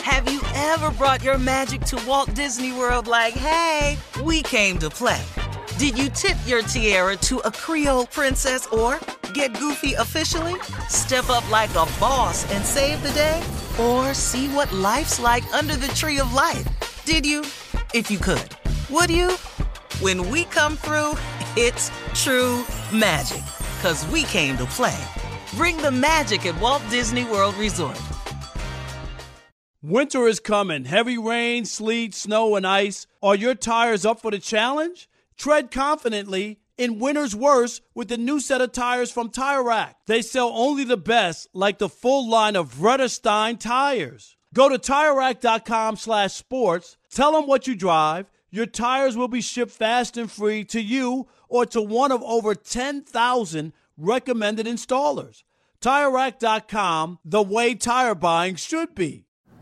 Have you ever brought your magic to Walt Disney World like, hey, we came to play? Did you tip your tiara to a Creole princess or get goofy officially? Step up like a boss and save the day? Or see what life's like under the tree of life? Did you? If you could. Would you? When we come through, it's true magic. 'Cause we came to play. Bring the magic at Walt Disney World Resort. Winter is coming. Heavy rain, sleet, snow, and ice. Are your tires up for the challenge? Tread confidently in winter's worst with the new set of tires from Tire Rack. They sell only the best, like the full line of Vredestein tires. Go to TireRack.com/sports. Tell them what you drive. Your tires will be shipped fast and free to you or to one of over 10,000 recommended installers. TireRack.com, the way tire buying should be.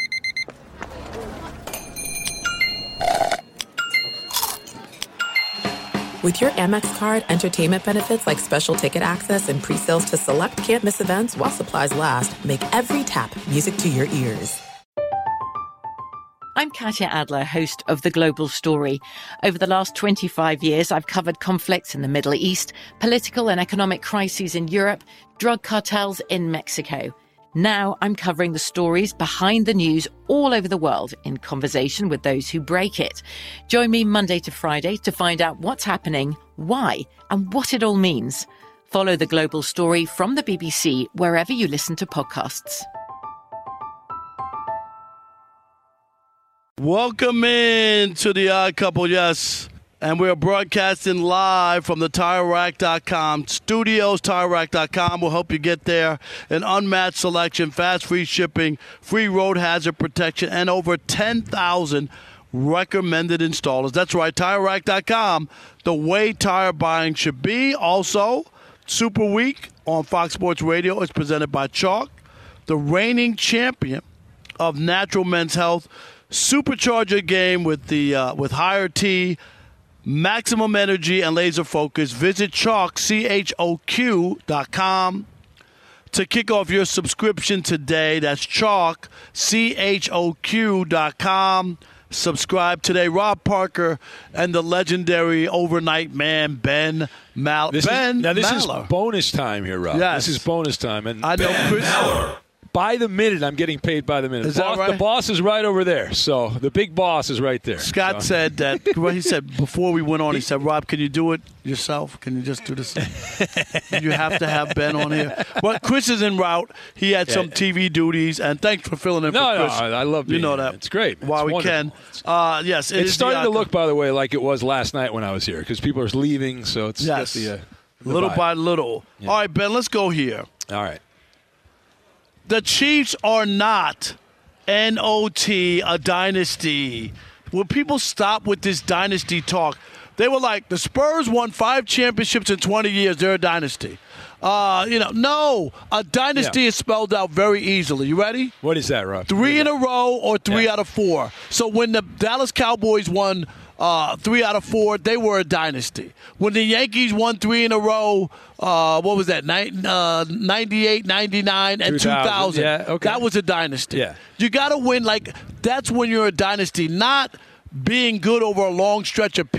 With your Amex card, entertainment benefits like special ticket access and pre-sales to select can't-miss events while supplies last make every tap music to your ears. I'm Katya Adler, host of The Global Story. Over the last 25 years, I've covered conflicts in the Middle East, political and economic crises in Europe, drug cartels in Mexico. Now I'm covering the stories behind the news all over the world in conversation with those who break it. Join me Monday to Friday to find out what's happening, why, and what it all means. Follow The Global Story from the BBC wherever you listen to podcasts. Welcome in to the Odd Couple, yes. And we're broadcasting live from the TireRack.com studios. TireRack.com will help you get there. An unmatched selection, fast free shipping, free road hazard protection, and over 10,000 recommended installers. That's right, TireRack.com, the way tire buying should be. Also, Super Week on Fox Sports Radio is presented by Chalk, the reigning champion of natural men's health. Supercharge your game with higher T, maximum energy, and laser focus. Visit Chalk, CHOQ.com to kick off your subscription today. That's Chalk, CHOQ.com. Subscribe today. Rob Parker and the legendary overnight man, Ben Maller. This is bonus time here, Rob. Yes. This is bonus time. And I know Chris Maller. By the minute, I'm getting paid by the minute. Is that right? The boss is right over there. So the big boss is right there. Scott said that, he said before we went on, he said, Rob, can you do it yourself? Can you just do this? You have to have Ben on here. Well, Chris is en route. He had some TV duties, and thanks for filling in for Chris. No, I love being here. that. It's great. While we wonderful. Can. Yes. It's starting to look, by the way, like it was last night when I was here, because people are leaving, so it's just the little vibe. by little. Yeah. All right, Ben, let's go here. All right. The Chiefs are not, N-O-T, a dynasty. Will people stop with this dynasty talk? They were like, the Spurs won 5 championships in 20 years. They're a dynasty. No, a dynasty is spelled out very easily. You ready? What is that, Rob? 3 in a row or 3 out of 4. So when the Dallas Cowboys won 3 out of 4, they were a dynasty. When the Yankees won 3 in a row, what was that, 98, 99, and 2000. Yeah, okay. That was a dynasty. Yeah. You got to win. That's when you're a dynasty, not being good over a long stretch of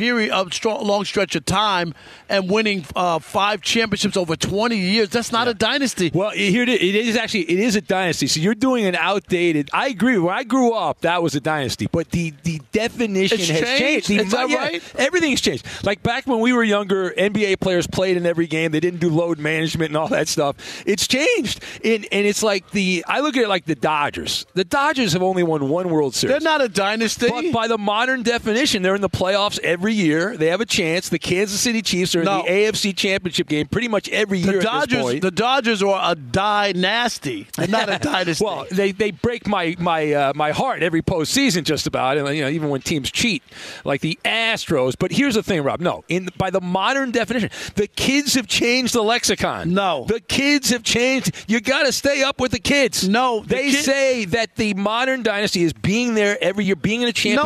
time and winning 5 championships over 20 years. That's not a dynasty. Well, here it is a dynasty. So you're doing an outdated. I agree. When I grew up, that was a dynasty. But the definition has changed. Is that right? Everything's changed. Like back when we were younger, NBA players played in every game. They didn't do load management and all that stuff. It's changed. And it's like I look at it like the Dodgers. The Dodgers have only won 1 World Series. They're not a dynasty. But by the modern definition, they're in the playoffs every year. They have a chance. The Kansas City Chiefs are in the AFC Championship game pretty much every year at this point. The Dodgers are a dynasty. They're not a dynasty. Well, they break my heart every postseason just about, and even when teams cheat, like the Astros. But here's the thing, Rob. No, by the modern definition, the kids have changed the lexicon. No, the kids have changed. You got to stay up with the kids. No, they say that the modern dynasty is being there every year, being in a championship. No, that's not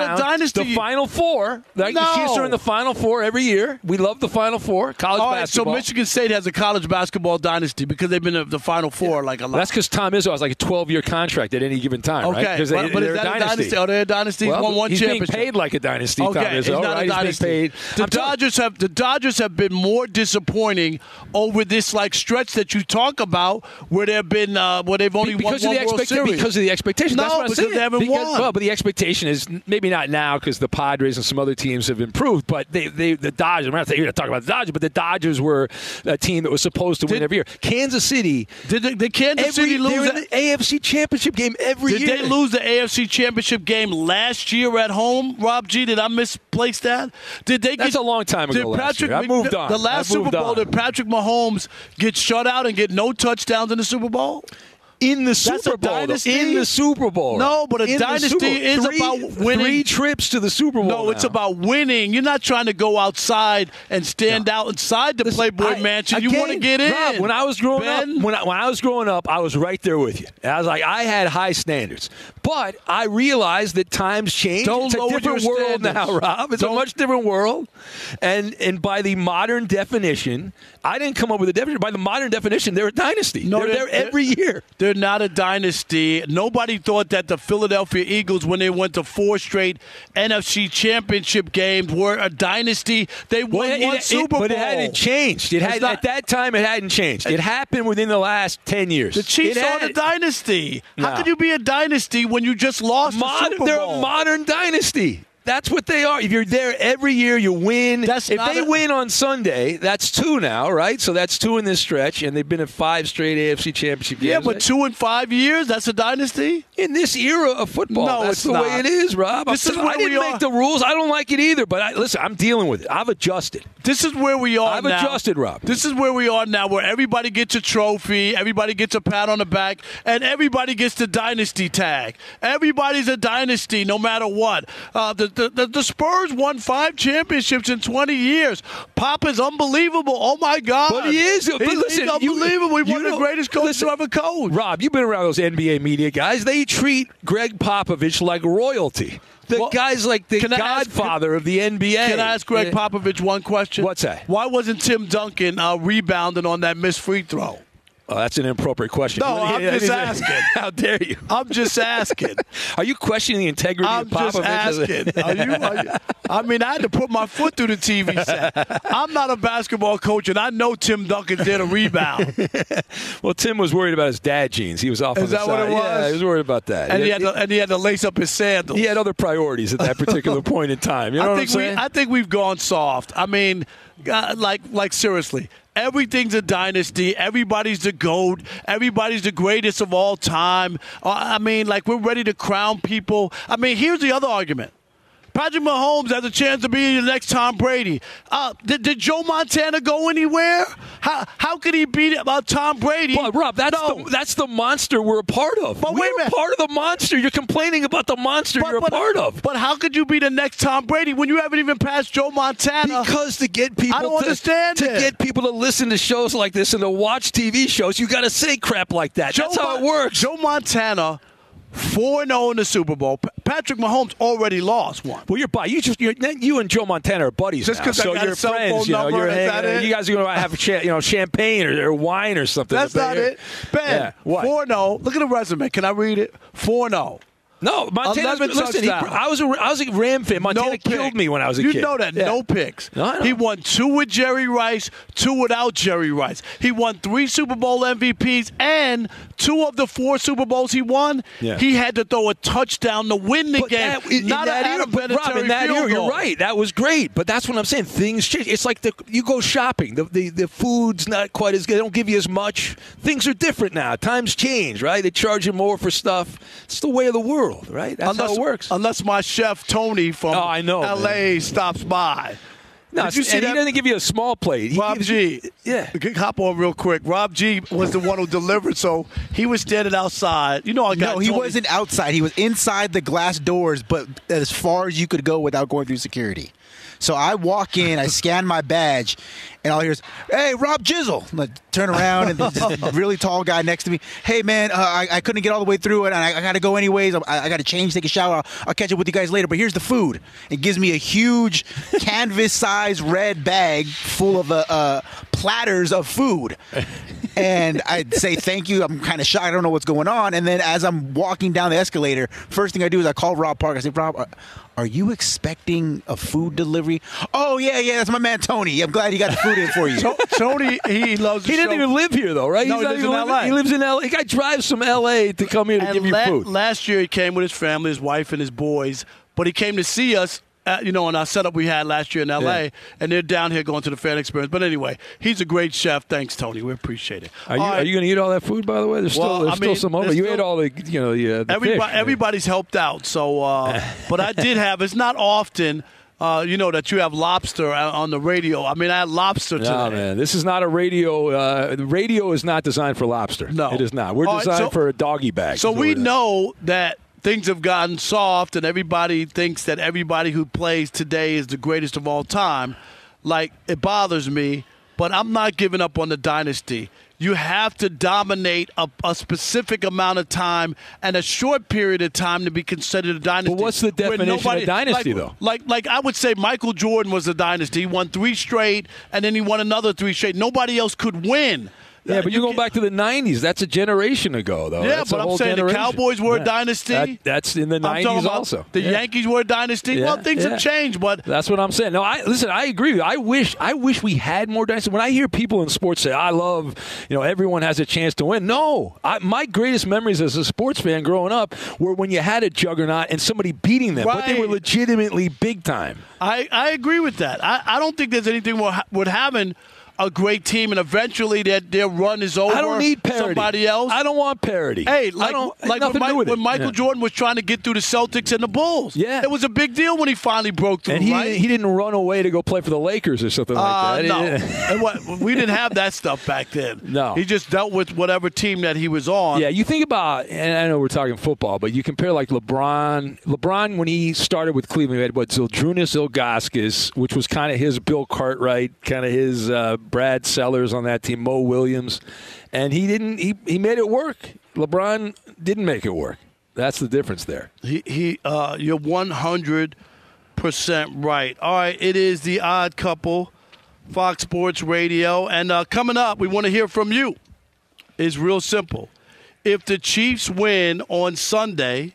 around. dynasty. The Final Four. Like No. The Chiefs are in the Final Four every year. We love the Final Four. College All right, basketball. so Michigan State has a college basketball dynasty because they've been in the Final Four like a lot. That's because Tom Izzo has like a 12-year contract at any given time, okay, right? Because but they're is that a dynasty. Are they a dynasty? Well, Won one he's championship. being paid like a dynasty, Okay, Tom he's Izzo, not right? a dynasty. He's being paid. The Dodgers have been more disappointing over this like stretch that you talk about, where they've been where they've only won one World Series. Because of the expectation. No, That's what I'm because saying. they haven't won. Well, but the expectation is maybe not now because the Padres and some other teams have improved. But the Dodgers. I'm not saying you're going to talk about the Dodgers, but the Dodgers were a team that was supposed to win every year. Kansas City. Did Kansas City lose the AFC Championship game every year? Did they lose the AFC Championship game last year at home? Rob G, did I misplace that? Did they? That's a long time ago. Last year. I moved on. The last Super Bowl, did Patrick Mahomes get shut out and get no touchdowns in the Super Bowl? In the Super Bowl. Dynasty? In the Super Bowl. No, but a dynasty is about winning. 3 trips to the Super Bowl. No, it's about winning. You're not trying to go outside and stand out inside the Playboy Mansion. You want to get in. Rob, when I was growing up, I was right there with you. I was like, I had high standards. But I realized that times change. It's a different world now, Rob. It's a much different world. And by the modern definition, I didn't come up with a definition. By the modern definition, they're a dynasty. No, they're there every year. They're not a dynasty. Nobody thought that the Philadelphia Eagles, when they went to 4 straight NFC championship games, were a dynasty. They won one Super Bowl. But it hadn't changed. At that time, it hadn't changed. It happened within the last 10 years. The Chiefs are a dynasty. How could you be a dynasty when you just lost the Super Bowl? They're a modern dynasty. That's what they are. If you're there every year, you win. If they win on Sunday, that's 2 now, right? So that's 2 in this stretch, and they've been in 5 straight AFC championship games. Yeah, but 2 in 5 years, that's a dynasty? In this era of football, no, that's the way it is, Rob. I didn't make the rules. I don't like it either, but listen, I'm dealing with it. I've adjusted. This is where we are now. I've adjusted, Rob. This is where we are now, where everybody gets a trophy, everybody gets a pat on the back, and everybody gets the dynasty tag. Everybody's a dynasty, no matter what. The Spurs won 5 championships in 20 years. Pop is unbelievable. Oh, my God. But he is. But listen, he's unbelievable. He's one of the greatest coaches to ever coach. Rob, you've been around those NBA media guys. They treat Greg Popovich like royalty. The guy's like the godfather of the NBA. Can I ask Greg Popovich one question? What's that? Why wasn't Tim Duncan rebounding on that missed free throw? Oh, that's an inappropriate question. No, I'm just asking. How dare you? I'm just asking. Are you questioning the integrity of Popovich? I'm just asking. Are you? I mean, I had to put my foot through the TV set. I'm not a basketball coach, and I know Tim Duncan did a rebound. Well, Tim was worried about his dad jeans. He was off on the side. Is that what it was? Yeah, he was worried about that. And he had to lace up his sandals. He had other priorities at that particular point in time. You know what I'm saying? I think we've gone soft. I mean, like seriously. Everything's a dynasty. Everybody's the GOAT. Everybody's the greatest of all time. I mean, like, we're ready to crown people. I mean, here's the other argument. Patrick Mahomes has a chance to be the next Tom Brady. Did Joe Montana go anywhere? How could he beat Tom Brady? Well, Rob, that's the monster we're a part of. But wait a minute. We're part of the monster. You're complaining about the monster you're a part of. But how could you be the next Tom Brady when you haven't even passed Joe Montana? Because to get people I don't understand to get people to listen to shows like this and to watch TV shows, you got to say crap like that. That's how it works. Joe Montana 4-0 in the Super Bowl. Patrick Mahomes already lost one. Well, you and Joe Montana are buddies just now, so you're friends. You're hanging. You guys are going to have champagne or wine or something. That's not it. Ben, 4-0. Look at the resume. Can I read it? 4-0. No, Montana. Listen, I was a Ram fan. Montana killed me when I was a kid. You know that. Yeah. No picks. No, I know. He won 2 with Jerry Rice, 2 without Jerry Rice. He won 3 Super Bowl MVPs, and 2 of the 4 Super Bowls he won, he had to throw a touchdown to win the game. In that era, you're right. That was great. But that's what I'm saying. Things change. It's like you go shopping. The food's not quite as good. They don't give you as much. Things are different now. Times change, right? They charge you more for stuff. It's the way of the world. Right? That's how it works. Unless my chef, Tony from L.A. stops by. No, Did you see and that? he doesn't give you a small plate. Rob G. Yeah. Hop on real quick. Rob G was the one who delivered, so he was standing outside. You know, I got No, he Tony. wasn't outside. He was inside the glass doors, but as far as you could go without going through security. So I walk in, I scan my badge, and all I hear is, "Hey, Rob Jizzle." I'm like, turn around, and this really tall guy next to me, "Hey, man, I couldn't get all the way through it, and I got to go anyways. I got to change, take a shower. I'll catch up with you guys later, but here's the food." It gives me a huge canvas-sized red bag full of platters of food. And I'd say thank you. I'm kind of shocked. I don't know what's going on. And then as I'm walking down the escalator, first thing I do is I call Rob Park. I say, "Rob, are you expecting a food delivery?" "Oh, yeah, that's my man Tony. I'm glad he got the food in for you." Tony, he loves the He doesn't show. even live here, though, right? No, he lives in L.A. He lives in L.A. The guy drives from L.A. to come here to give you food. Last year, he came with his family, his wife, and his boys, but he came to see us. In our setup we had last year in L.A., and they're down here going to the fan experience. But anyway, he's a great chef. Thanks, Tony. We appreciate it. Are you going to eat all that food, by the way? There's still some over. You ate all the fish. Everybody's helped out. So, but I did have. It's not often. That you have lobster on the radio. I mean, I had lobster today. No, man. This is not a radio. The radio is not designed for lobster. No. It is not. We're designed for a doggy bag. So we know that things have gotten soft, and everybody thinks that everybody who plays today is the greatest of all time. Like, it bothers me, but I'm not giving up on the dynasty. You have to dominate a specific amount of time and a short period of time to be considered a dynasty. But what's the definition of dynasty, though? Like I would say Michael Jordan was a dynasty. He won 3 straight, and then he won another 3 straight. Nobody else could win. Yeah, but you're going back to the 90s. That's a generation ago, though. Yeah, That's but I'm saying the Cowboys were a dynasty. That's in the 90s also. The Yankees were a dynasty. Yeah, Well, things have changed, but that's what I'm saying. No, I agree with you. I wish we had more dynasty. When I hear people in sports say, "I love, everyone has a chance to win." No, my greatest memories as a sports fan growing up were when you had a juggernaut and somebody beating them, but they were legitimately big time. I agree with that. I don't think there's anything wrong with having a great team, and eventually their run is over. I don't need parity. Somebody else. I don't want parity. Hey, when Michael Jordan was trying to get through the Celtics and the Bulls. Yeah. It was a big deal when he finally broke through, and he didn't run away to go play for the Lakers or something like that. No. And we didn't have that stuff back then. No. He just dealt with whatever team that he was on. Yeah, you think about, and I know we're talking football, but you compare like LeBron. LeBron, when he started with Cleveland, he had Zydrunas Ilgauskas, which was kind of his Bill Cartwright, kind of his Brad Sellers on that team, Mo Williams, and he made it work. LeBron didn't make it work. That's the difference there. You're 100% right. All right, it is The Odd Couple, Fox Sports Radio, and coming up, we want to hear from you. It's real simple. If the Chiefs win on Sunday,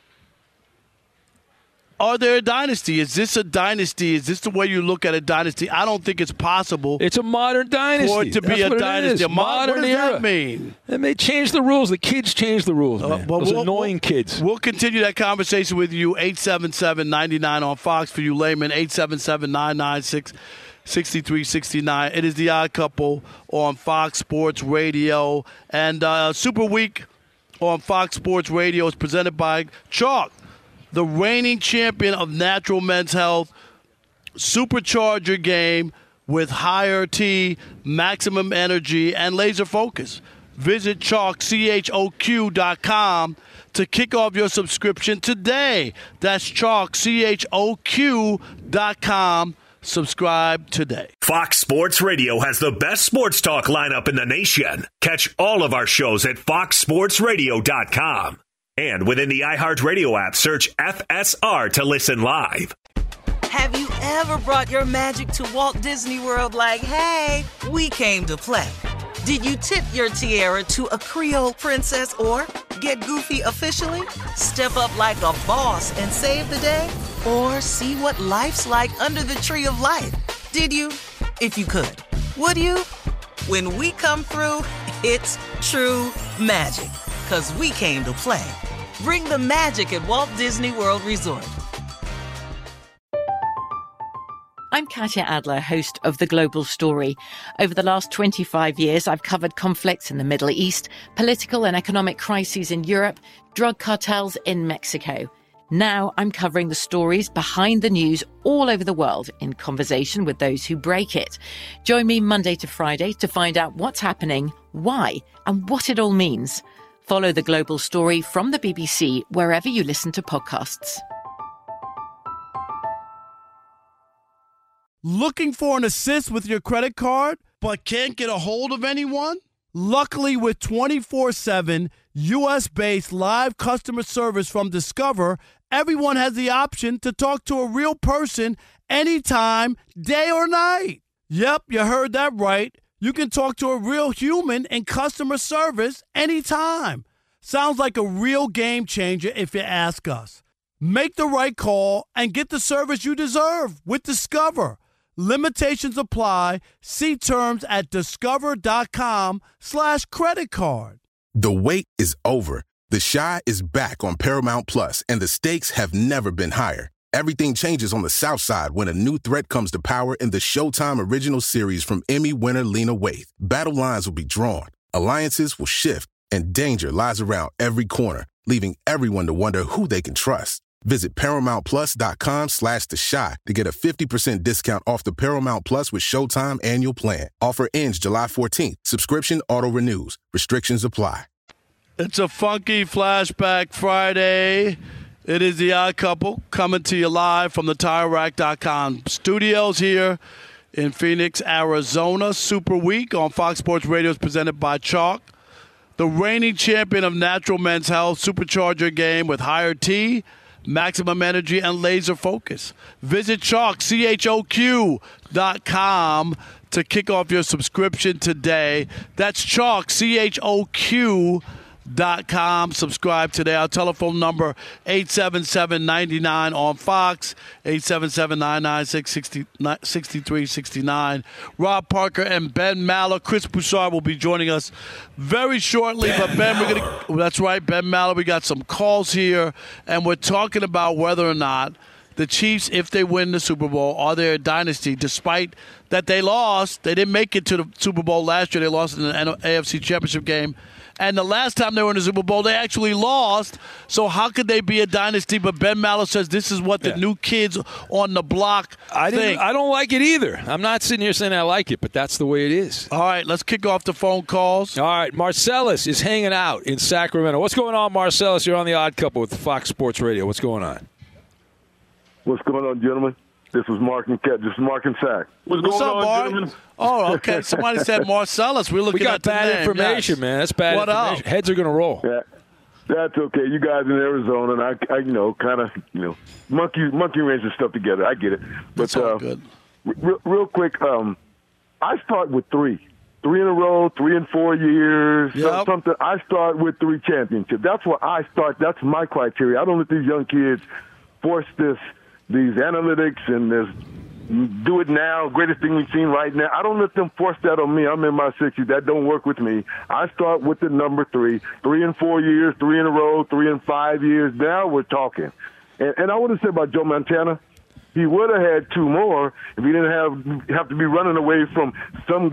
are they a dynasty? Is this a dynasty? Is this the way you look at a dynasty? I don't think it's possible. It's a modern dynasty. For it to be a dynasty. Modern what does era. that mean? And they changed the rules. The kids changed the rules, man. Those annoying kids. We'll continue that conversation with you. 877-99 on Fox for you laymen. 877-996-6369. It is The Odd Couple on Fox Sports Radio. And Super Week on Fox Sports Radio is presented by Chalk, the reigning champion of natural men's health. Supercharge your game with higher T, maximum energy, and laser focus. Visit Chalk, CHOQ.com to kick off your subscription today. That's Chalk, CHOQ.com. Subscribe today. Fox Sports Radio has the best sports talk lineup in the nation. Catch all of our shows at foxsportsradio.com. And within the iHeartRadio app, search FSR to listen live. Have you ever brought your magic to Walt Disney World like, hey, we came to play? Did you tip your tiara to a Creole princess or get goofy officially? Step up like a boss and save the day? Or see what life's like under the tree of life? Did you? If you could. Would you? When we come through, it's true magic. 'Cause we came to play. Bring the magic at Walt Disney World Resort. I'm Katya Adler, host of The Global Story. Over the last 25 years, I've covered conflicts in the Middle East, political and economic crises in Europe, drug cartels in Mexico. Now I'm covering the stories behind the news all over the world in conversation with those who break it. Join me Monday to Friday to find out what's happening, why, and what it all means. Follow The Global Story from the BBC wherever you listen to podcasts. Looking for an assist with your credit card, but can't get a hold of anyone? Luckily, with 24/7 U.S.-based live customer service from Discover, everyone has the option to talk to a real person anytime, day or night. Yep, you heard that right. You can talk to a real human in customer service anytime. Sounds like a real game changer if you ask us. Make the right call and get the service you deserve with Discover. Limitations apply. See terms at discover.com/creditcard. The wait is over. The Chi is back on Paramount Plus, and the stakes have never been higher. Everything changes on the South Side when a new threat comes to power in the Showtime original series from Emmy winner Lena Waithe. Battle lines will be drawn, alliances will shift, and danger lies around every corner, leaving everyone to wonder who they can trust. Visit ParamountPlus.com/The Chi to get a 50% discount off the Paramount Plus with Showtime annual plan. Offer ends July 14th. Subscription auto-renews. Restrictions apply. It's a funky Flashback Friday. It is The Odd Couple coming to you live from the TireRack.com studios here in Phoenix, Arizona. Super Week on Fox Sports Radio is presented by Chalk, the reigning champion of natural men's health. Supercharge your game with higher T, maximum energy, and laser focus. Visit Chalk, CHOQ.com to kick off your subscription today. That's Chalk, CHOQ.com. Subscribe today. Our telephone number, 877-99 on Fox, 877-996-6369. Rob Parker and Ben Maller. Chris Broussard will be joining us very shortly. But Ben, that's right, Ben Maller. We got some calls here, and we're talking about whether or not the Chiefs, if they win the Super Bowl, are they a dynasty, despite that they lost. They didn't make it to the Super Bowl last year. They lost in the AFC Championship game. And the last time they were in the Super Bowl, they actually lost. So how could they be a dynasty? But Ben Maller says this is what the new kids on the block think. I don't like it either. I'm not sitting here saying I like it, but that's the way it is. All right, let's kick off the phone calls. All right, Marcellus is hanging out in Sacramento. What's going on, Marcellus? You're on The Odd Couple with Fox Sports Radio. What's going on? What's going on, gentlemen? This is Mark and Sack. What's going up, on, Mark? gentlemen? Oh, okay. Somebody said Marcellus. We're looking we got at the bad name. information, yes. man. That's bad what information. Up? Heads are going to roll. Yeah, that's okay. You guys in Arizona, and I kind of, monkey wrench and stuff together. I get it. But that's all good. Real quick, I start with 3 in a row, 3 in 4 years, something. I start with 3 championships. That's where I start. That's my criteria. I don't let these young kids force these analytics and this do it now, greatest thing we've seen right now. I don't let them force that on me. I'm in my 60s. That don't work with me. I start with the number 3 in 4 years, 3 in a row, 3 in 5 years. Now we're talking. And I want to say about Joe Montana, he would have had 2 more if he didn't have to be running away from some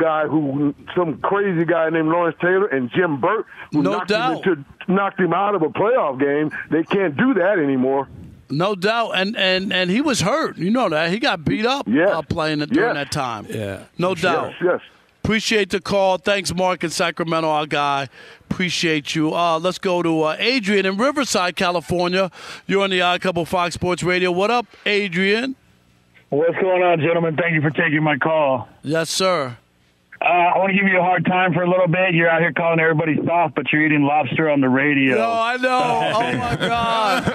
crazy guy named Lawrence Taylor and Jim Burt, who knocked him out of a playoff game. They can't do that anymore. No doubt, and he was hurt. You know that. He got beat up playing during that time. Yeah. No doubt. Yes. Appreciate the call. Thanks, Mark in Sacramento, our guy. Appreciate you. Let's go to Adrian in Riverside, California. You're on the Odd Couple Fox Sports Radio. What up, Adrian? What's going on, gentlemen? Thank you for taking my call. Yes, sir. I want to give you a hard time for a little bit. You're out here calling everybody soft, but you're eating lobster on the radio. No, I know. Oh, my God.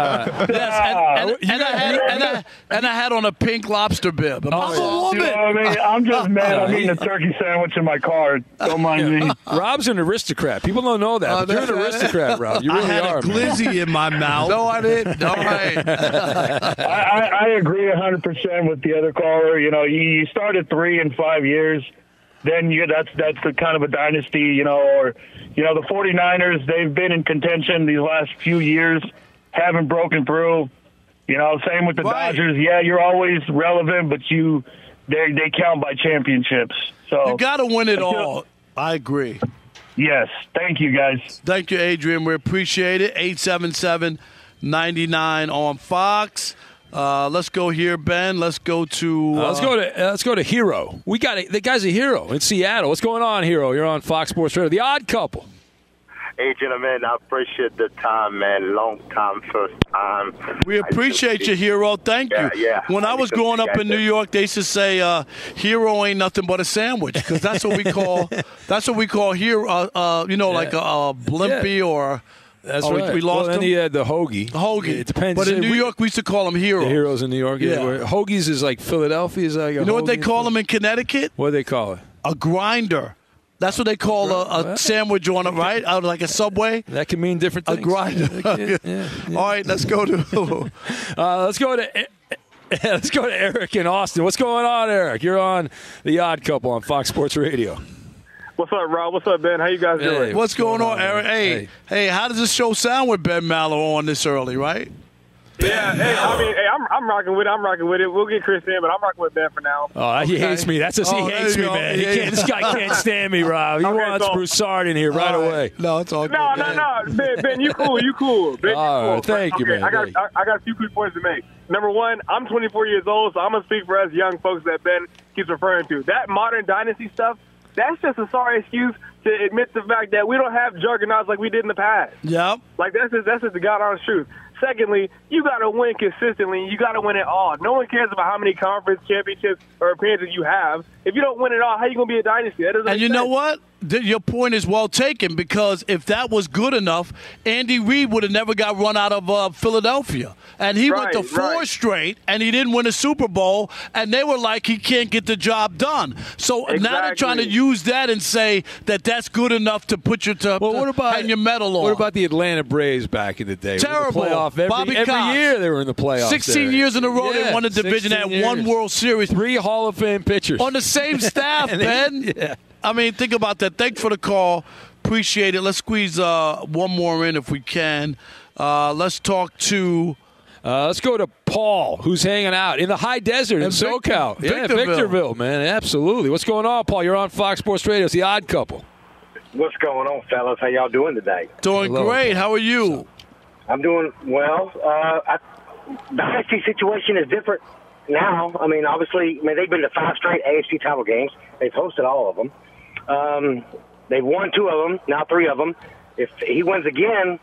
Yes, and I had on a pink lobster bib. I'm a woman. You know what I mean? I'm just mad. I'm eating a turkey sandwich in my car. Don't mind me. Rob's an aristocrat. People don't know that. But you're an aristocrat, Rob. You really are. I had a glizzy in my mouth. No, I didn't. All right. I agree 100% with the other caller. You start at 3 in 5 years. Then that's the kind of a dynasty, or the 49ers, they've been in contention these last few years, haven't broken through. Same with the Dodgers. Yeah, you're always relevant, but they count by championships. So you got to win it all. I agree. Yes. Thank you, guys. Thank you, Adrian. We appreciate it. 877 99 on Fox. Let's go here, Ben. Let's go to let's go to Hero. The guy's a hero in Seattle. What's going on, Hero? You're on Fox Sports Radio. The Odd Couple. Hey, gentlemen, I appreciate the time, man. Long time, first time. We appreciate you, Hero. Thank you. Yeah. When I was growing up in New York, they used to say, "Hero ain't nothing but a sandwich," because that's what we call hero. Like a blimpie or. That's right. We lost then him. he had the hoagie. It depends. But in New York, we used to call them heroes. The heroes in New York. Yeah. Hoagies is like Philadelphia. Is like you know what they call them in Connecticut? What do they call it? A grinder. That's what they call a sandwich on it, right? Out of like a Subway. That can mean different things. A grinder. Yeah. All right, let's go to let's go to Eric in Austin. What's going on, Eric? You're on The Odd Couple on Fox Sports Radio. What's up, Rob? What's up, Ben? How you guys doing? What's going on, Eric? Hey, how does this show sound with Ben Mallow on this early, right? Yeah. Hey, I'm rocking with it. I'm rocking with it. We'll get Chris in, but I'm rocking with Ben for now. Oh, he hates me. He hates me, man. This guy can't stand me, Rob. He wants Broussard in here right away. No, it's all good. No. Ben, you cool. Ben, all right, thank you, man. I got a few quick points to make. Number one, I'm 24 years old, so I'm going to speak for us young folks that Ben keeps referring to. That modern dynasty stuff, that's just a sorry excuse to admit the fact that we don't have juggernauts like we did in the past. Yep. Like, that's just the God-honest truth. Secondly, you got to win consistently. You got to win it all. No one cares about how many conference championships or appearances you have. If you don't win it all, how are you going to be a dynasty? That doesn't make sense. Know what? Your point is well taken, because if that was good enough, Andy Reid would have never got run out of Philadelphia. And he went to four straight, and he didn't win a Super Bowl, and they were like, he can't get the job done. So now they're trying to use that and say that that's good enough to put you hang your medal on. What about the Atlanta Braves back in the day? Terrible. Every year they were in the playoffs. 16 years in a row they won the division, had one World Series. 3 Hall of Fame pitchers. On the same staff, Ben. Yeah. I mean, think about that. Thanks for the call. Appreciate it. Let's squeeze one more in if we can. Let's talk to... let's go to Paul, who's hanging out in the high desert in SoCal. Victorville, man. Absolutely. What's going on, Paul? You're on Fox Sports Radio. It's The Odd Couple. What's going on, fellas? How y'all doing today? Doing great. How are you? I'm doing well. The IFC situation is different now. I mean, obviously, they've been to 5 straight AFC title games. They've hosted all of them. They've won 2 of them, now 3 of them. If he wins again,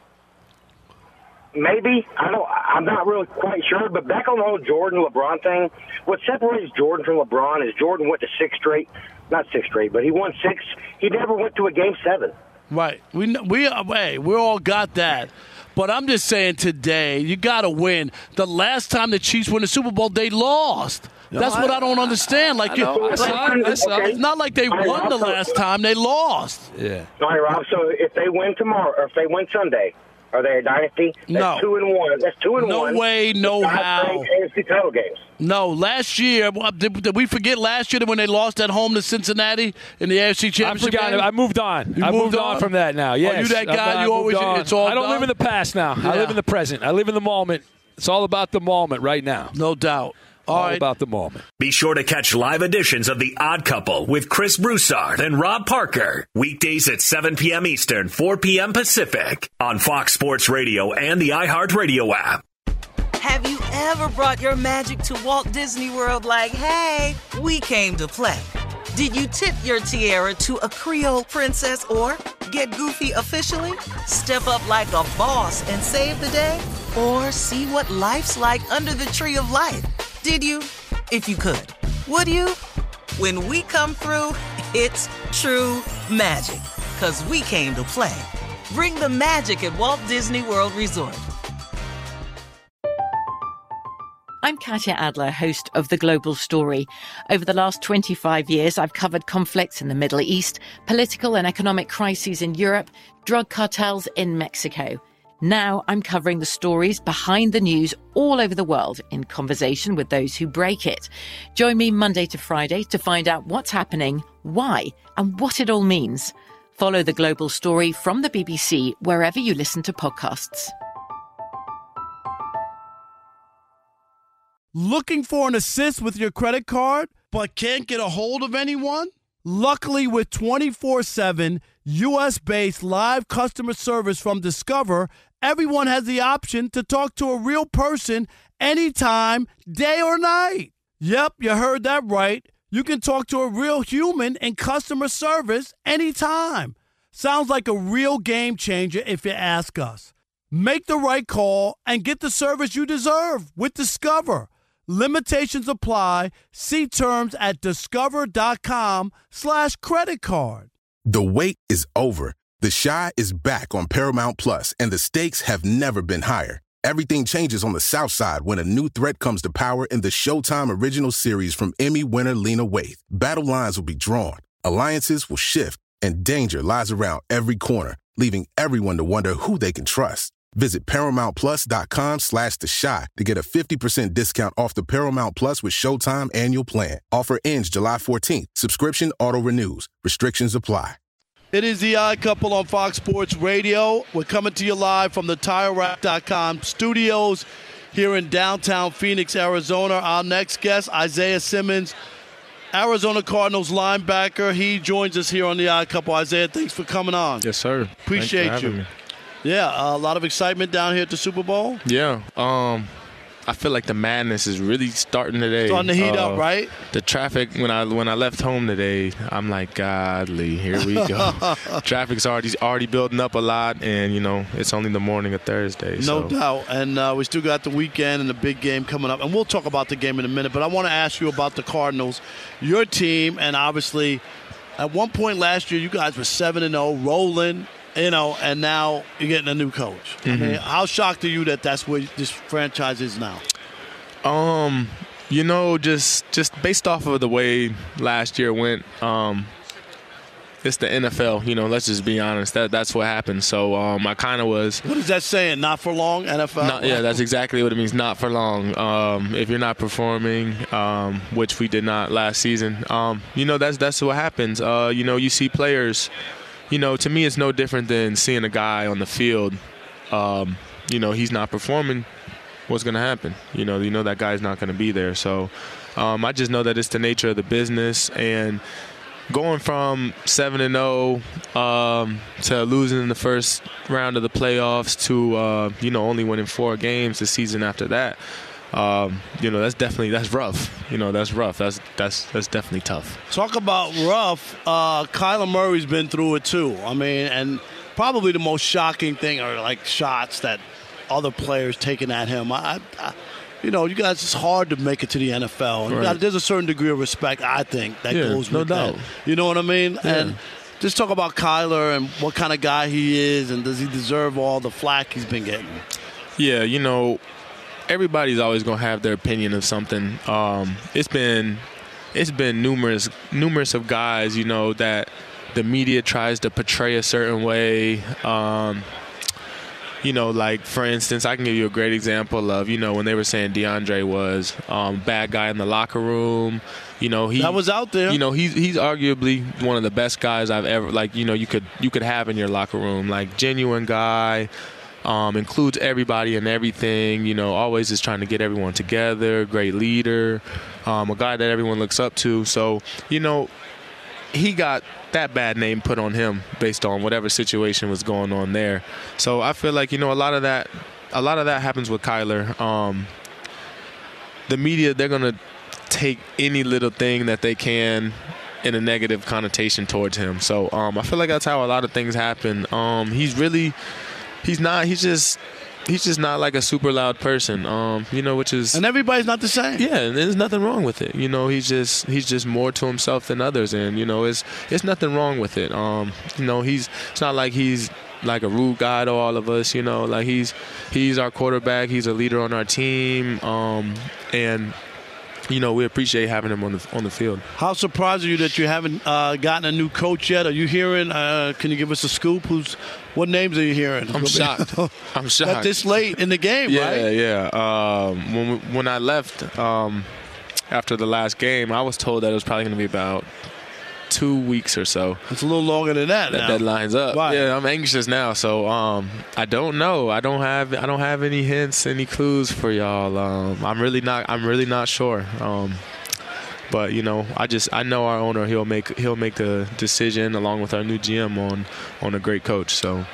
maybe. I'm not really quite sure. But back on the whole Jordan-LeBron thing, what separates Jordan from LeBron is Jordan went to 6 straight. Not 6 straight, but he won 6. He never went to a Game 7. Right. We all got that. But I'm just saying today, you got to win. The last time the Chiefs won the Super Bowl, they lost. That's what I don't understand. It's not like they won the last time. They lost. Yeah. All right, Rob. So if they win tomorrow, or if they win Sunday, are they a dynasty? That's 2-1. That's 2-1. No way, no how. AFC title games. No, last year, did we forget last year when they lost at home to Cincinnati in the AFC Championship game? I moved on. I moved on from that now. Yes. Are you that guy? It's all I don't live in the past now. Yeah. I live in the present. I live in the moment. It's all about the moment right now. No doubt. All about the moment. Be sure to catch live editions of The Odd Couple with Chris Broussard and Rob Parker. Weekdays at 7 p.m. Eastern, 4 p.m. Pacific on Fox Sports Radio and the iHeartRadio app. Have you ever brought your magic to Walt Disney World like, hey, we came to play? Did you tip your tiara to a Creole princess or get goofy officially? Step up like a boss and save the day? Or see what life's like under the tree of life? Did you? If you could. Would you? When we come through, it's true magic. 'Cause we came to play. Bring the magic at Walt Disney World Resort. I'm Katya Adler, host of The Global Story. Over the last 25 years, I've covered conflicts in the Middle East, political and economic crises in Europe, drug cartels in Mexico. Now I'm covering the stories behind the news all over the world in conversation with those who break it. Join me Monday to Friday to find out what's happening, why, and what it all means. Follow The Global Story from the BBC wherever you listen to podcasts. Looking for an assist with your credit card, but can't get a hold of anyone? Luckily, with 24/7 U.S.-based live customer service from Discover, everyone has the option to talk to a real person anytime, day or night. Yep, you heard that right. You can talk to a real human in customer service anytime. Sounds like a real game changer if you ask us. Make the right call and get the service you deserve with Discover. Limitations apply. See terms at discover.com/creditcard. The wait is over. The Chi is back on Paramount Plus, and the stakes have never been higher. Everything changes on the South Side when a new threat comes to power in the Showtime original series from Emmy winner Lena Waithe. Battle lines will be drawn, alliances will shift, and danger lies around every corner, leaving everyone to wonder who they can trust. Visit ParamountPlus.com/The Chi to get a 50% discount off the Paramount Plus with Showtime annual plan. Offer ends July 14th. Subscription auto-renews. Restrictions apply. It is the Odd Couple on Fox Sports Radio. We're coming to you live from the TireRack.com studios here in downtown Phoenix, Arizona. Our next guest, Isaiah Simmons, Arizona Cardinals linebacker. He joins us here on the Odd Couple. Isaiah, thanks for coming on. Yes, sir. Appreciate Thanks for having you. me. Yeah, a lot of excitement down here at the Super Bowl. Yeah. I feel like the madness is really starting today. Starting to heat up, right? The traffic, when I left home today, I'm like, godly, here we go. Traffic's already building up a lot, and, it's only the morning of Thursday. No doubt. And we still got the weekend and the big game coming up. And we'll talk about the game in a minute, but I want to ask you about the Cardinals, your team, and obviously at one point last year you guys were 7-0, rolling. And now you're getting a new coach. Mm-hmm. I mean, how shocked are you that that's where this franchise is now? Just based off of the way last year went, it's the NFL. Let's just be honest. That's what happened. So I kind of was. What is that saying? Not for long, NFL? Yeah, that's exactly what it means. Not for long. If you're not performing, which we did not last season, that's what happens. You see players. To me, it's no different than seeing a guy on the field. He's not performing. What's going to happen? That guy's not going to be there. So I just know that it's the nature of the business. And going from 7-0 to losing in the first round of the playoffs to, only winning 4 games the season after that, that's rough. That's rough. That's definitely tough. Talk about rough. Kyler Murray's been through it too. I mean, and probably the most shocking thing are like shots that other players taking at him. You guys, it's hard to make it to the NFL. Right. There's a certain degree of respect, I think, that goes with doubt. that. You know what I mean? Yeah. And just talk about Kyler and what kind of guy he is, and does he deserve all the flack he's been getting? Yeah, everybody's always going to have their opinion of something. It's been numerous of guys, that the media tries to portray a certain way. Like, for instance, I can give you a great example of, when they were saying DeAndre was bad guy in the locker room. That was out there. He's arguably one of the best guys I've ever, you could have in your locker room. Like, genuine guy. Includes everybody and everything, always is trying to get everyone together, great leader, a guy that everyone looks up to. So, he got that bad name put on him based on whatever situation was going on there. So I feel like, a lot of that happens with Kyler. The media, they're going to take any little thing that they can in a negative connotation towards him. So I feel like that's how a lot of things happen. He's just not like a super loud person, which is. And everybody's not the same. Yeah, and there's nothing wrong with it. He's just more to himself than others, and it's nothing wrong with it. It's not like he's like a rude guy to all of us. Like he's our quarterback. He's a leader on our team, and. We appreciate having him on the field. How surprised are you that you haven't gotten a new coach yet? Are you hearing? Can you give us a scoop? What names are you hearing? I'm shocked. I'm shocked. At this late in the game, right? Yeah. When I left after the last game, I was told that it was probably going to be about 2 weeks or so. It's a little longer than that. That deadline's up. Right. Yeah, I'm anxious now. So I don't know. I don't have any hints, any clues for y'all. I'm really not sure. But I know our owner. He'll make a decision along with our new GM on a great coach. So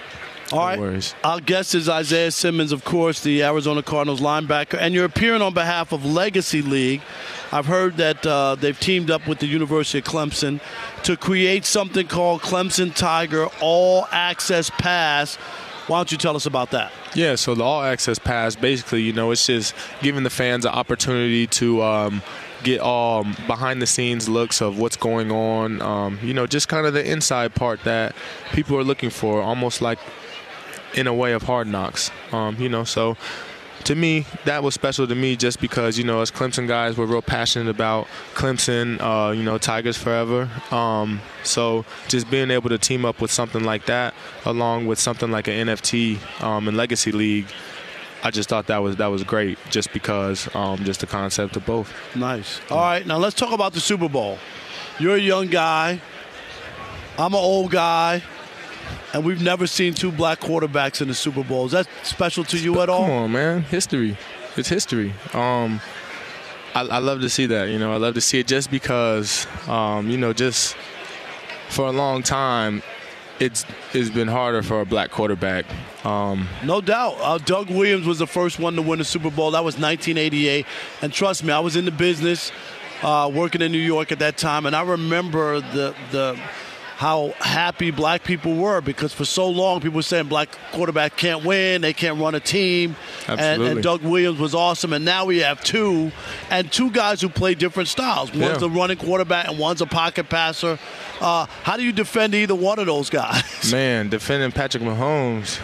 All right. worries. Our guest is Isaiah Simmons, of course, the Arizona Cardinals linebacker, and you're appearing on behalf of Legacy League. I've heard that they've teamed up with the University of Clemson to create something called Clemson Tiger All Access Pass. Why don't you tell us about that? Yeah, so the All Access Pass, basically, it's just giving the fans an opportunity to get all behind-the-scenes looks of what's going on, just kind of the inside part that people are looking for, almost like in a way of Hard Knocks, so to me, that was special to me just because, as Clemson guys, we're real passionate about Clemson, Tigers forever. So just being able to team up with something like that, along with something like an NFT and Legacy League, I just thought that was great just because just the concept of both. Nice. All right, now let's talk about the Super Bowl. You're a young guy. I'm an old guy. And we've never seen two black quarterbacks in the Super Bowl. Is that special to you at all? Come on, man. History. It's history. I love to see that. I love to see it just because, just for a long time, it's been harder for a black quarterback. No doubt. Doug Williams was the first one to win the Super Bowl. That was 1988. And trust me, I was in the business working in New York at that time, and I remember how happy black people were because for so long people were saying black quarterback can't win, they can't run a team. And Doug Williams was awesome. And now we have two guys who play different styles. One's a running quarterback and one's a pocket passer. How do you defend either one of those guys? Man, defending Patrick Mahomes,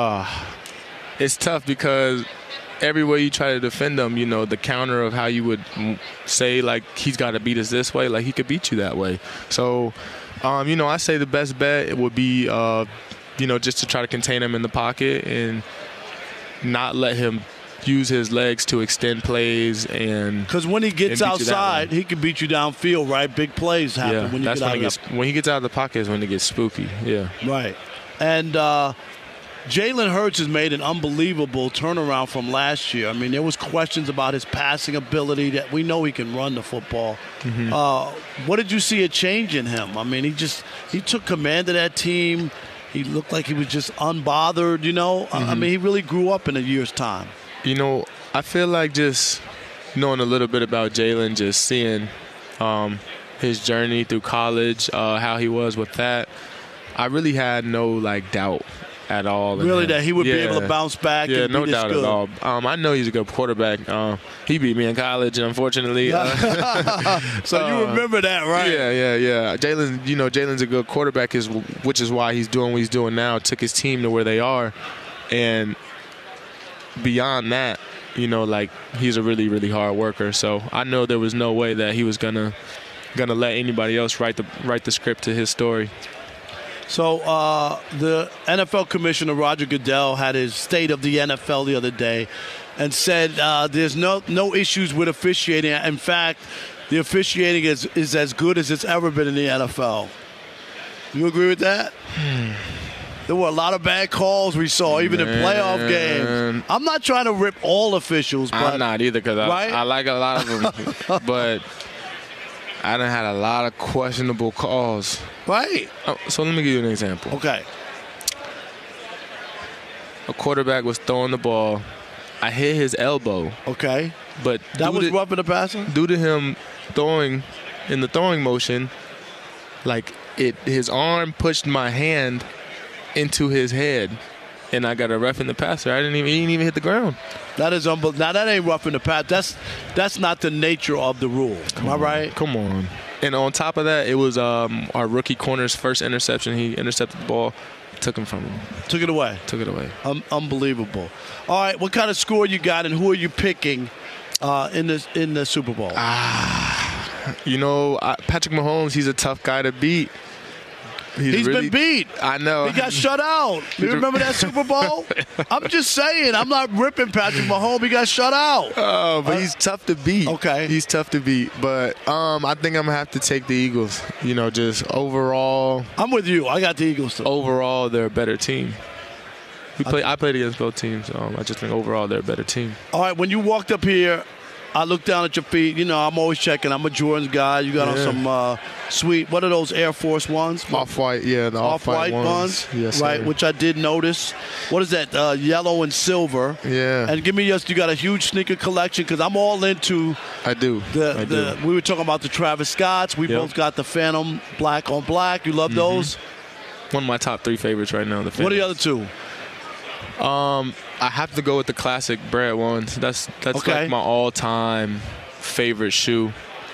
it's tough because everywhere you try to defend him, the counter of how you would say, like, he's got to beat us this way, like he could beat you that way. So, I say the best bet would be, just to try to contain him in the pocket and not let him use his legs to extend plays. And because when he gets outside, he can beat you downfield, right? Big plays happen when you get out. When he gets out of the pocket is when it gets spooky. Yeah. Right. And Jalen Hurts has made an unbelievable turnaround from last year. I mean, there was questions about his passing ability that we know he can run the football. Mm-hmm. What did you see a change in him? I mean, he took command of that team. He looked like he was just unbothered, Mm-hmm. I mean, he really grew up in a year's time. I feel like just knowing a little bit about Jalen, just seeing his journey through college, how he was with that, I really had no, doubt at all. Really, that he would be able to bounce back? Yeah, and no be doubt good. at all. I know he's a good quarterback. He beat me in college, unfortunately. So you remember that, right? Yeah. Jalen's a good quarterback, which is why he's doing what he's doing now. Took his team to where they are, and beyond that, he's a really, really hard worker. So I know there was no way that he was gonna let anybody else write the script to his story. So the NFL Commissioner Roger Goodell had his State of the NFL the other day and said there's no issues with officiating. In fact, the officiating is as good as it's ever been in the NFL. You agree with that? There were a lot of bad calls we saw, even in playoff games. I'm not trying to rip all officials. But, I'm not either because I like a lot of them. But I done had a lot of questionable calls. Right. So let me give you an example. Okay. A quarterback was throwing the ball. I hit his elbow. Okay. But that was roughing the passer? Due to him throwing in the throwing motion, his arm pushed my hand into his head. And I got a roughing the passer. He didn't even hit the ground. That is unbelievable. Now, that ain't roughing the pass. That's not the nature of the rule. Am I right? Come on. And on top of that, it was our rookie corner's first interception. He intercepted the ball, took him from him. Took it away. Unbelievable. All right, what kind of score you got, and who are you picking in the Super Bowl? Patrick Mahomes, he's a tough guy to beat. He's been beat. I know. He got shut out. You remember that Super Bowl? I'm just saying. I'm not ripping Patrick Mahomes. He got shut out. Oh, but he's tough to beat. Okay. He's tough to beat. But I think I'm going to have to take the Eagles. Just overall. I'm with you. I got the Eagles, too. Overall, they're a better team. I played against both teams. I just think overall they're a better team. All right. When you walked up here I look down at your feet. You know, I'm always checking. I'm a Jordan's guy. You got on some sweet, what are those Air Force Ones? Off-white, the off-white ones. Yes, right, sir. which I did notice. What is that? Yellow and silver. Yeah. And give me you got a huge sneaker collection because I'm all into. I do. We were talking about the Travis Scotts. We both got the Phantom black on black. You love those? One of my top 3 favorites right now. What are the other 2? I have to go with the classic Bread ones. That's like my all-time favorite shoe.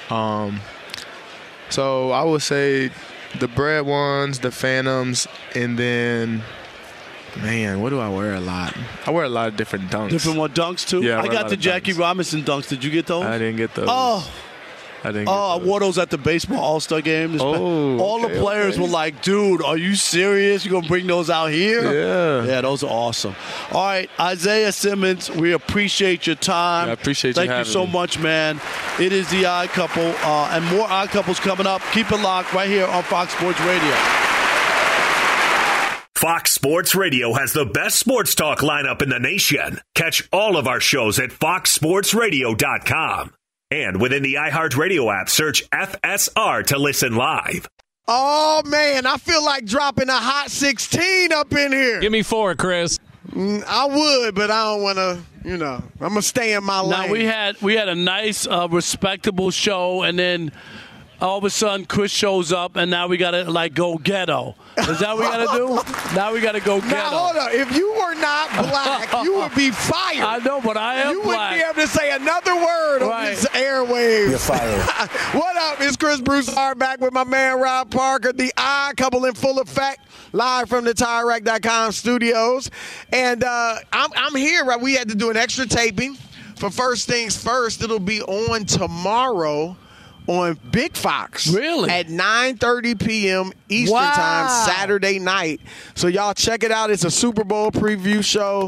So I would say the Bread ones, the Phantoms, and then, man, what do I wear a lot? I wear a lot of different dunks. Different dunks too? Yeah, I got the Jackie Robinson dunks. Did you get those? I didn't get those. Oh. I wore those at the baseball All-Star game. All the players were like, dude, are you serious? You going to bring those out here? Yeah. Yeah, those are awesome. All right, Isaiah Simmons, we appreciate your time. I appreciate Thank you you so much, man. It is the Odd Couple, and more Odd Couples coming up. Keep it locked right here on Fox Sports Radio. Fox Sports Radio has the best sports talk lineup in the nation. Catch all of our shows at foxsportsradio.com. And within the iHeartRadio app, search FSR to listen live. Oh, man, I feel like dropping a hot 16 up in here. Give me 4, Chris. I would, but I don't want to, I'm going to stay in my lane. Now, we had a nice, respectable show, and then all of a sudden Chris shows up, and now we got to, go ghetto. Is that what we got to do? Now we got to go ghetto. Now, hold on. If you were not black, you would be fired. I know, but I am you black. You wouldn't be able to say another word on this airwaves. You're fired. What up? It's Chris Broussard back with my man Rob Parker, the Odd Couple in full effect, live from the TireRack.com studios. And I'm here. Right? We had to do an extra taping for First Things First. It'll be on tomorrow on Big Fox. Really? At 9:30 p.m. Eastern Time, Saturday night. So y'all check it out. It's a Super Bowl preview show.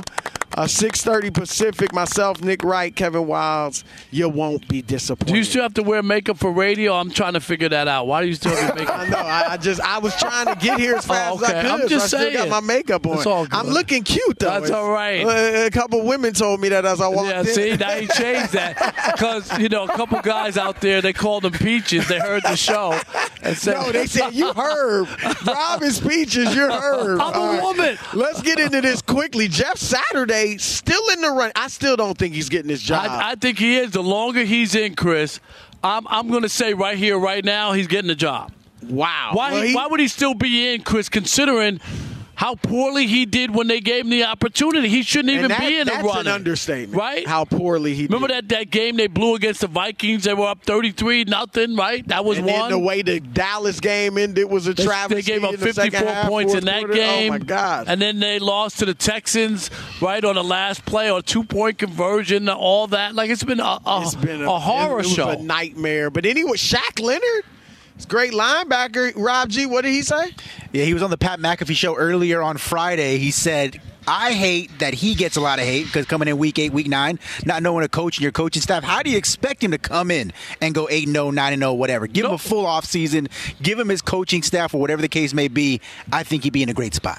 6:30 Pacific. Myself, Nick Wright, Kevin Wilds. You won't be disappointed. Do you still have to wear makeup for radio? I'm trying to figure that out. Why do you still have to makeup? I know. I was trying to get here as fast as I could. I'm just so I saying. still got my makeup on. It's all good. I'm looking cute, though. That's all right. A couple women told me that as I walked in. Yeah, see, now you changed that. Because, a couple guys out there, they called them Peaches. They heard the show. And said, no, they said, you Herb. Rob is Peaches, you're Herb. I'm a woman. Let's get into this quickly. Jeff Saturday still in the run. I still don't think he's getting his job. I think he is. The longer he's in, Chris, I'm going to say right here, right now, he's getting the job. Wow. Why would he still be in, Chris, considering how poorly he did when they gave him the opportunity? He shouldn't even be in the running. That's an understatement. Right? How poorly he Remember did. that game they blew against the Vikings? They were up 33-0, right? That was and one. And the way the Dallas game ended was a travesty. They gave up 54 points in that game. Oh, my God. And then they lost to the Texans, right, on the last play, or a 2-point conversion, all that. It's been a horror show. It was a nightmare. But anyway, Shaq Leonard, it's great linebacker. Rob G., what did he say? Yeah, he was on the Pat McAfee show earlier on Friday. He said, I hate that he gets a lot of hate because coming in week 8, week 9, not knowing a coach and your coaching staff, how do you expect him to come in and go 8-0, 9-0, whatever? Give him a full offseason. Give him his coaching staff or whatever the case may be. I think he'd be in a great spot.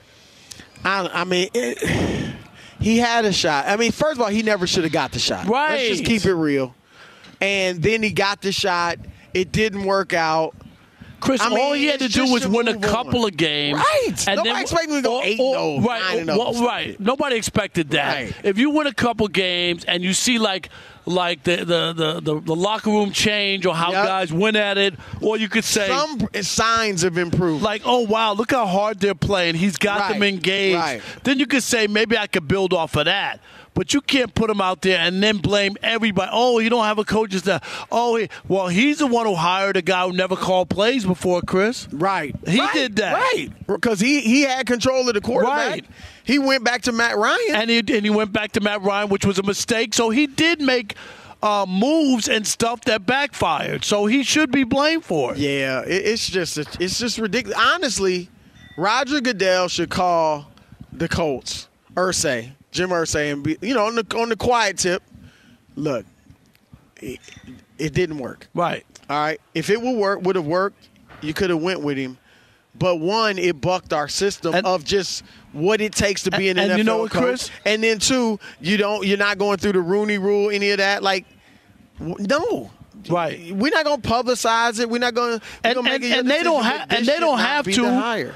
He had a shot. First of all, he never should have got the shot. Right. Let's just keep it real. And then he got the shot. It didn't work out. Chris, all he had to do was win a couple of games. Right. Nobody expected him to go 8-0, 9-0. Right. Nobody expected that. Right. If you win a couple games and you see the locker room change or how guys win at it, or you could say some signs of improvement. Like, oh wow, look how hard they're playing. He's got them engaged. Right. Then you could say maybe I could build off of that. But you can't put him out there and then blame everybody. Oh, you don't have a coach's staff. Oh, he's the one who hired a guy who never called plays before, Chris. Right. He did that. Right. Because he had control of the quarterback. Right. He went back to Matt Ryan. And he went back to Matt Ryan, which was a mistake. So he did make moves and stuff that backfired. So he should be blamed for it. Yeah, it's just ridiculous. Honestly, Roger Goodell should call the Colts, Jim Irsay, and be, on the quiet tip, look, it didn't work. Right. All right. If it would have worked, you could have went with him. But one, it bucked our system of just what it takes to be an NFL you know what, coach. Chris? And then two, you're not going through the Rooney Rule, any of that. Like, No. Right. We're not going to publicize it. We're not going to make it. And they don't have to hire.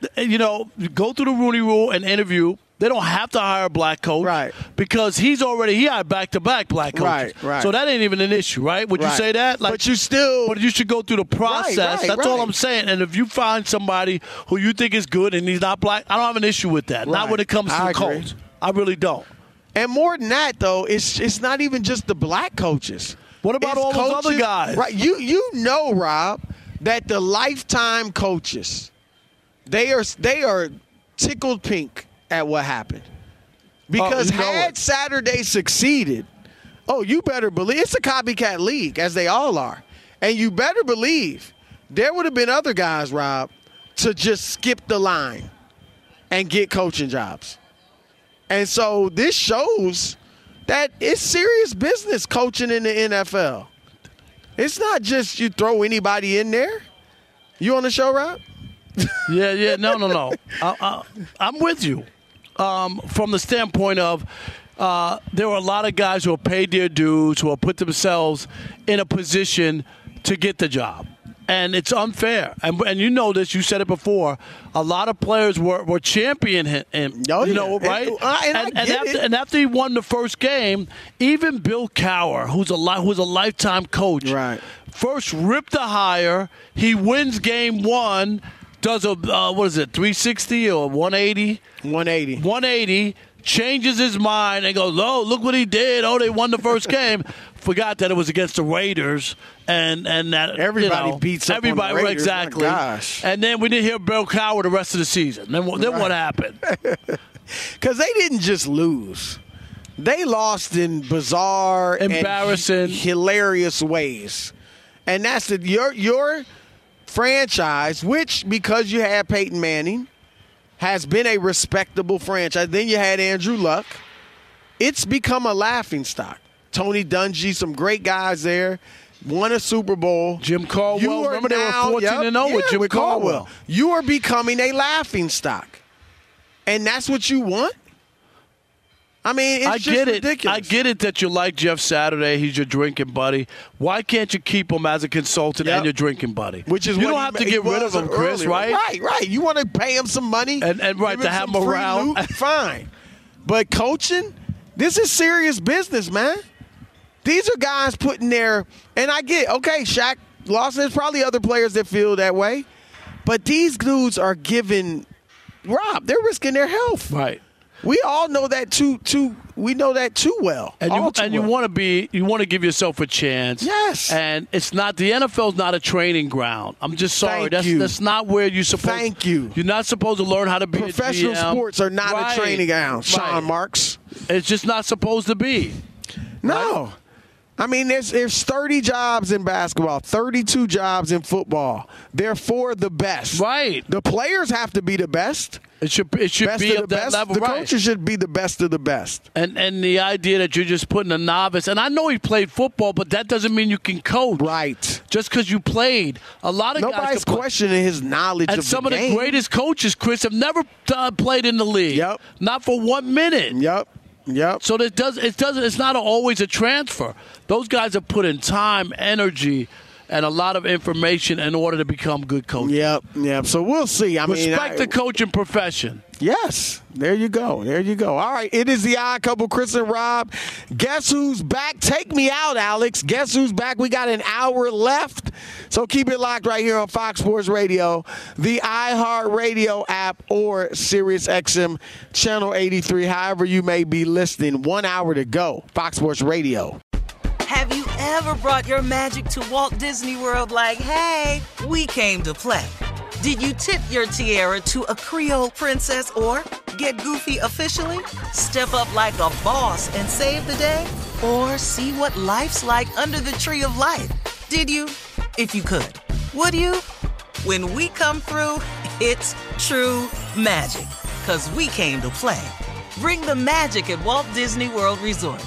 Go through the Rooney Rule and interview. They don't have to hire a black coach, right? Because he hired back-to-back black coaches, right? So that ain't even an issue, right? Would you say that? But you should go through the process. That's all I'm saying. And if you find somebody who you think is good and he's not black, I don't have an issue with that. Not when it comes to the Colts. I really don't. And more than that, though, it's not even just the black coaches. What about all those other guys? Right? You know, Rob, that the lifetime coaches, they are tickled pink at what happened. Because had Saturday succeeded, you better believe it's a copycat league, as they all are. And you better believe there would have been other guys, Rob, to just skip the line and get coaching jobs. And so this shows that it's serious business coaching in the NFL. It's not just you throw anybody in there. You on the show, Rob? Yeah. No. I'm with you. From the standpoint of there were a lot of guys who have paid their dues, who have put themselves in a position to get the job. And it's unfair. And you know this. You said it before. A lot of players were championing him. Right? And after he won the first game, even Bill Cowher, who's a lifetime coach, first ripped the hire. He wins game one. Does a 360 or 180? 180. Changes his mind and goes, look what he did. They won the first game. Forgot that it was against the Raiders and that everybody beats up everybody. On the Raiders. Exactly. Oh, gosh. And then we didn't hear Bill Cowher the rest of the season. Then what happened? Because they didn't just lose. They lost in bizarre, embarrassing, and hilarious ways. And that's your franchise, which, because you had Peyton Manning, has been a respectable franchise. Then you had Andrew Luck. It's become a laughingstock. Tony Dungy, some great guys there, won a Super Bowl. Jim Caldwell, remember they were 14-0 with Jim Caldwell. You are becoming a laughingstock. And that's what you want? I mean, it's just ridiculous. I get it that you like Jeff Saturday. He's your drinking buddy. Why can't you keep him as a consultant and your drinking buddy? Which is you don't have to get rid of him, Chris, right? Right. You want to pay him some money and to have him around. Loot, fine. But coaching, this is serious business, man. These are guys putting their – and I get, Shaq Lawson, there's probably other players that feel that way. But these dudes are giving – Rob, they're risking their health. Right. We all know that we know that too well. And you want to give yourself a chance. Yes. And it's not, the NFL's not a training ground. I'm just sorry. That's not where you're supposed. Thank you. You're not supposed to learn how to be professional a GM. Sports are not a training ground, Sean Marks. It's just not supposed to be. No. Right? I mean, there's 30 jobs in basketball, 32 jobs in football. They're for the best. Right. The players have to be the best. It should be at that level. The coaches should be the best of the best. And the idea that you're just putting a novice, and I know he played football, but that doesn't mean you can coach. Right. Just because you played. A lot of Nobody's guys questioning his knowledge of the game. And some of the greatest coaches, Chris, have never played in the league. Yep. Not for 1 minute. Yep. So it's not always a transfer. Those guys have put in time, energy, and a lot of information in order to become good coaches. Yep. So we'll see. Respect the coaching profession. Yes. There you go. All right. It is the Odd Couple, Chris and Rob. Guess who's back? Take me out, Alex. Guess who's back? We got an hour left. So keep it locked right here on Fox Sports Radio, the iHeartRadio app, or SiriusXM Channel 83, however you may be listening. 1 hour to go. Fox Sports Radio. Have you ever brought your magic to Walt Disney World like, hey, we came to play? Did you tip your tiara to a Creole princess or get goofy officially? Step up like a boss and save the day? Or see what life's like under the tree of life? Did you? If you could. Would you? When we come through, it's true magic. 'Cause we came to play. Bring the magic at Walt Disney World Resort.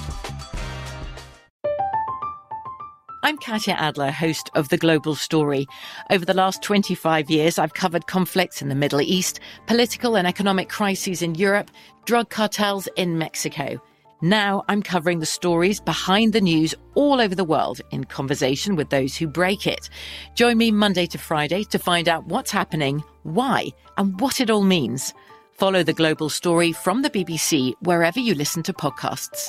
I'm Katya Adler, host of The Global Story. Over the last 25 years, I've covered conflicts in the Middle East, political and economic crises in Europe, drug cartels in Mexico. Now I'm covering the stories behind the news all over the world in conversation with those who break it. Join me Monday to Friday to find out what's happening, why, and what it all means. Follow The Global Story from the BBC wherever you listen to podcasts.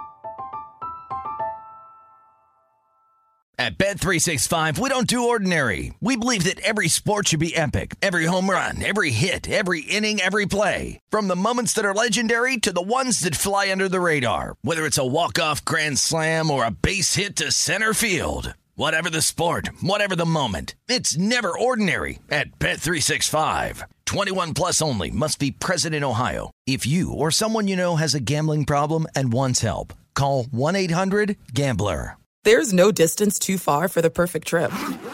At Bet365, we don't do ordinary. We believe that every sport should be epic. Every home run, every hit, every inning, every play. From the moments that are legendary to the ones that fly under the radar. Whether it's a walk-off grand slam or a base hit to center field. Whatever the sport, whatever the moment. It's never ordinary at Bet365. 21 plus only. Must be present in Ohio. If you or someone you know has a gambling problem and wants help, call 1-800-GAMBLER. There's no distance too far for the perfect trip.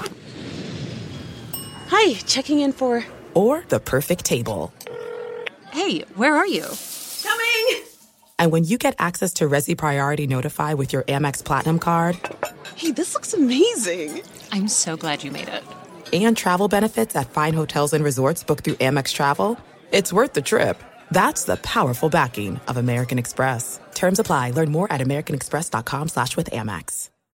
Hi, checking in for... Or the perfect table. Hey, where are you? Coming! And when you get access to Resi Priority Notify with your Amex Platinum card... Hey, this looks amazing. I'm so glad you made it. And travel benefits at fine hotels and resorts booked through Amex Travel. It's worth the trip. That's the powerful backing of American Express. Terms apply. Learn more at americanexpress.com/withAmex.